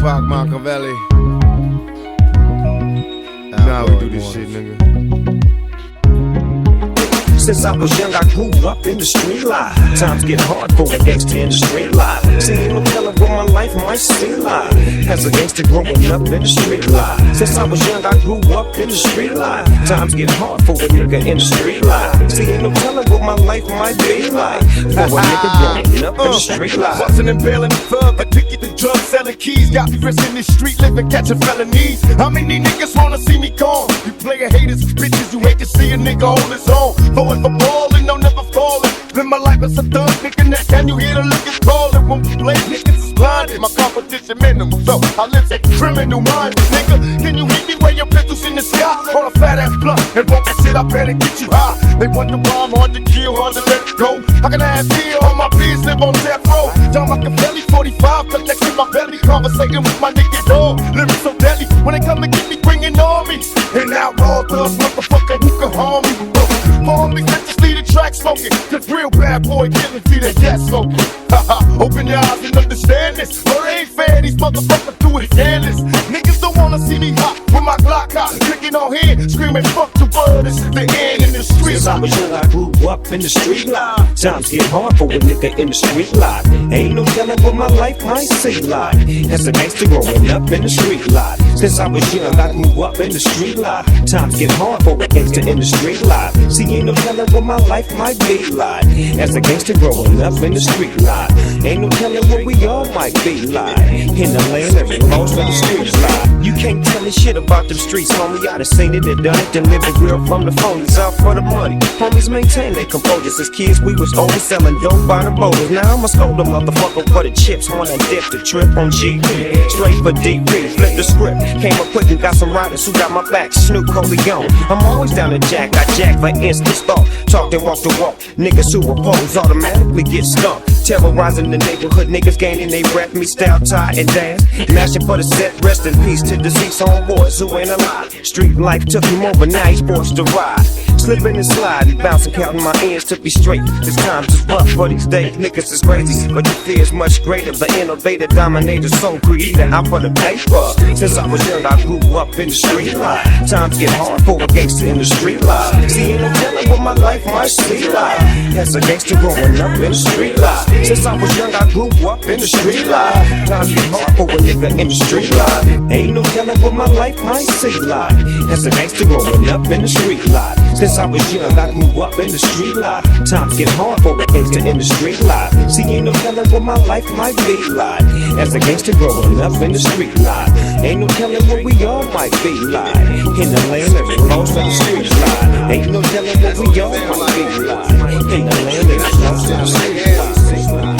Tupac Machiavelli. Now we do this shit, nigga. Since I was young, I grew up in the street life. Times get hard for a gangster in the street life. See, ain't no telling what my life might seem like as a gangster growing up in the street life. Since I was young, I grew up in the street life. Times get hard for a nigga in the street life. See, ain't no telling what my life might be like for a nigga growing up in the street life. Bustin' and bailing the thug, addicted to drugs, selling keys. Got me risking the street, living, catching felonies. How many niggas wanna see me gone? You player haters, bitches, you hate to see a nigga hold his own. For ballin', no never fallin'. Live my life as a thug, nigga. Now can you hear the liquor callin'? When we play, niggas is blinded. My competition minimal, so I live a criminal mind, nigga. Can you hear me where your pistols in the sky? On a fat ass blunt, and walk that shit, I better get you high. They wonder why I'm hard to kill, hard to let it go. How can I have fear? All my beers live on death row. John Machiavelli, 45, connects in my belly. Conversating with my nigga dog. Living so deadly. When they come to get me, bringing armies. And outlaw thugs, motherfucker, who can harm me? Homies, let's just leave the track smoking. Cause real bad boy killing, see that gas smoking. Open your eyes and understand this. Well, it ain't fair, these motherfuckers do it careless. Niggas don't wanna see me hot with my Glock out, clicking on here, screaming fuck the world, this is the end in the street. Since I was young, I grew up in the street life. Times get hard for a nigga in the street life. Ain't no telling what my life might seem like as a gangster growing up in the street life. Since I was young, I grew up in the street life. Times get hard for a gangster in the street life. See, ain't no telling what my life might be like as a gangster growing up in the street life. Ain't no telling what we all might be like in the land of it, most of the streets life. You can't tell me shit about them streets, homie. I done seen it and done it, then living real from the phonies out for the money. Homies maintain their composure. As kids, we was always selling dope by the boulders. Now I'ma scold a motherfucker for the chips on that dip, the trip on GP. Straight for DP, flip the script. Came up quick and got some riders who got my back. Snoop Corleone. I'm always down to jack. I jack for instant thought. Talk and walk the walk. Niggas who oppose automatically get stumped. Terrorizing the neighborhood, niggas gaining they rep. Me style, tie, and dance. Mashing for the set. Rest in peace to deceased homeboys who ain't alive. Street life took him over, now he's forced to ride. Slipping and sliding, bouncing, counting my ends to be straight. This time's just rough for these days, niggas is crazy. But the fear is much greater, the innovator, dominator, soul creator, out for the paper. Since I was young, I grew up in the street life. Times get hard for a gangster in the street life. See, ain't no telling what my life might see like as a gangster growing up in the street life. Since I was young, I grew up in the street life. Times get hard for a nigga in the street life. Ain't no telling what my life might see like as a gangster growing up in the street life. Since I was young, I grew up in the street life. Times get hard for a gangster in the street life. See, ain't no telling what my life might be like as a gangster growing up in the street life. Ain't no telling what we all might be like in the land of it, most of the street life. Ain't no telling what we all might be like in the land of it, most of the street life.